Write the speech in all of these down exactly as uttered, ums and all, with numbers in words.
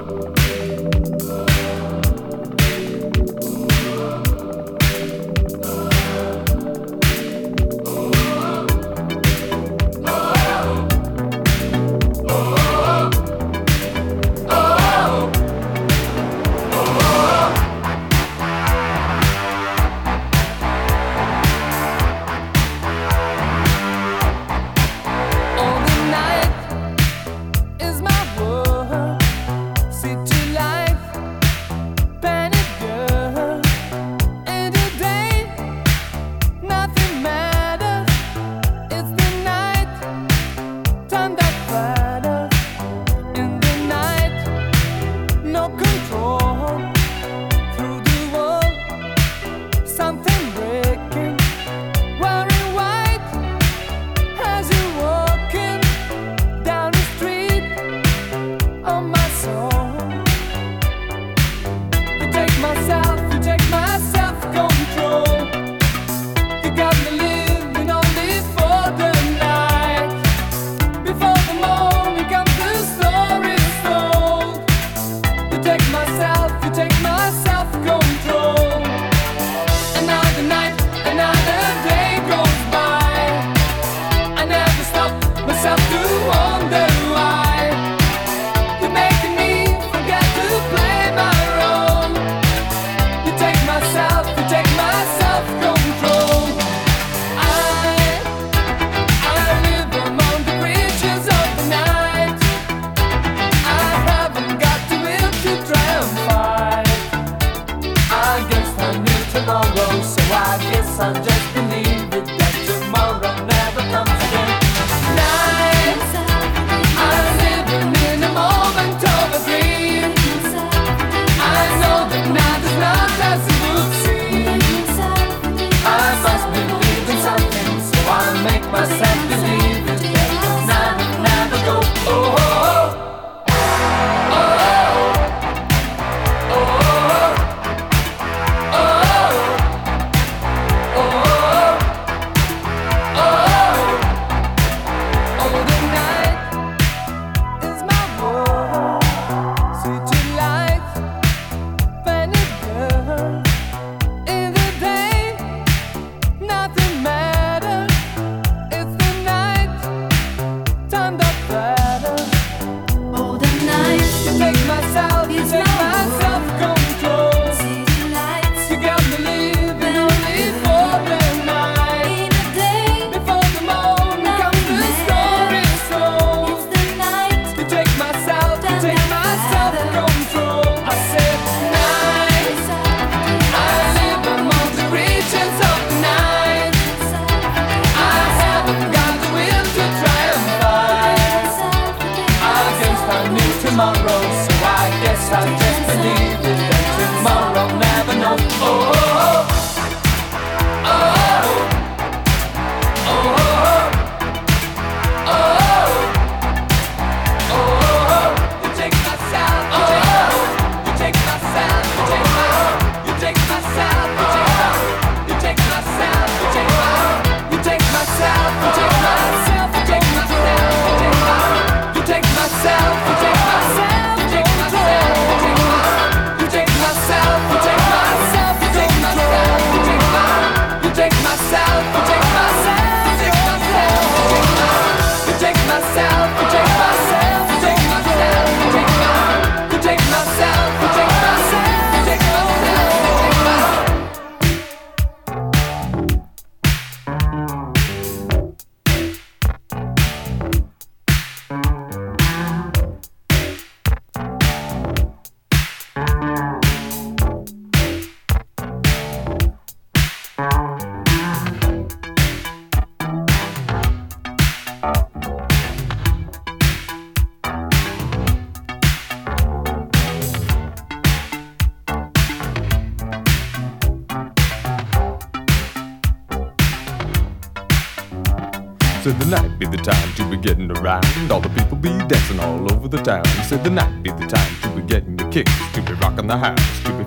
Said the night be the time to be getting around, all the people be dancing all over the town. Said the night be the time to be getting the kicks, to be rocking the house, to be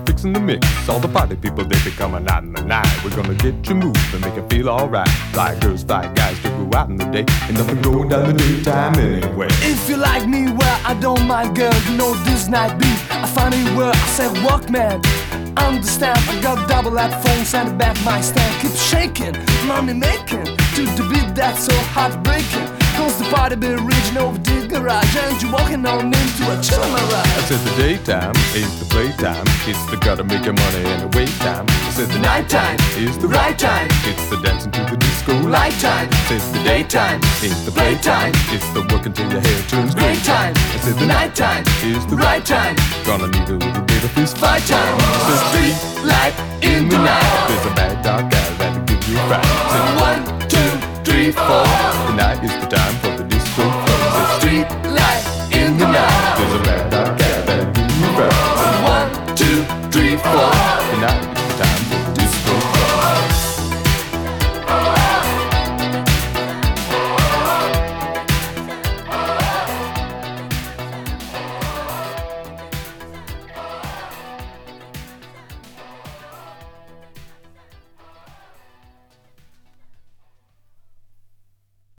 fixing the mix. All the party people, they be coming out in the night. We're gonna get you moving, make it feel alright. Fly girls, fly guys, to go out in the day. Ain't nothing going down the daytime anyway. If you like me, well, I don't mind, girl. You know this night beat. I find it where I said, walk, man. Understand, I got double headphones and the back my stand. Keep shaking, money making to the beat that's so heartbreaking. Cause the party be reaching over the garage and you walking on into a chill mirage. I said the daytime is the playtime. It's the gotta make your money and the wait time. I said the nighttime is the right time. It's the dancing to the disco light time. I said the daytime is the playtime. It's the working till your hair turns gray time. I said the nighttime is the right time. Gonna need a little bit of fist fight time. The street light in the night. There's a bad dark guy that'll give you a fright. I said one, two, three, four. The night is the